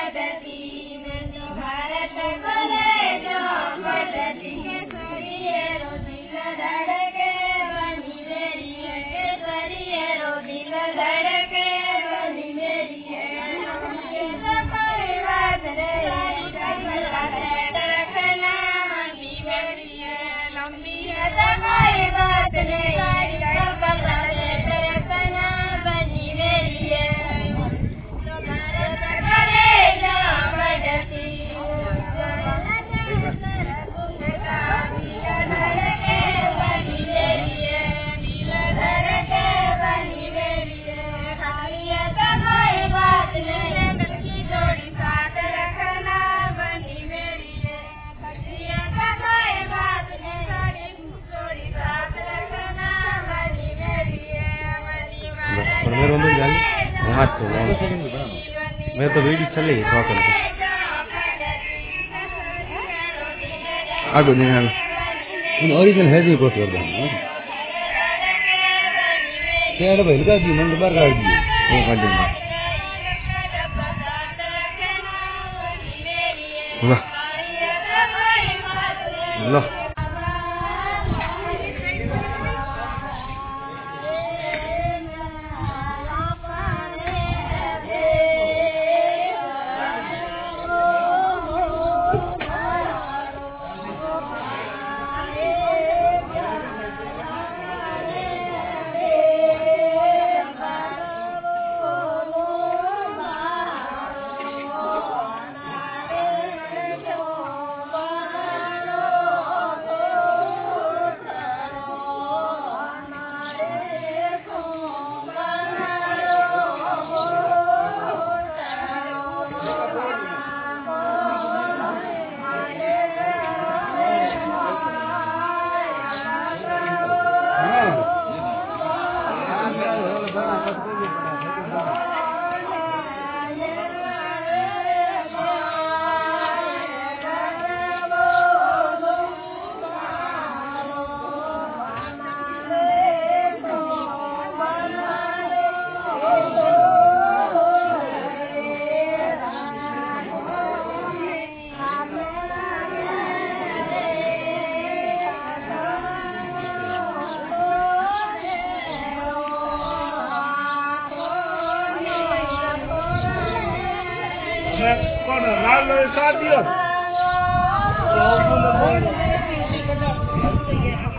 मैं तो वीडियो चले आगो नहीं ओरिजिनल है जी पोस्ट कर दो तेरे भाई का जी मन बार काट दिए वो काट देंगे लो con ở nó sát đi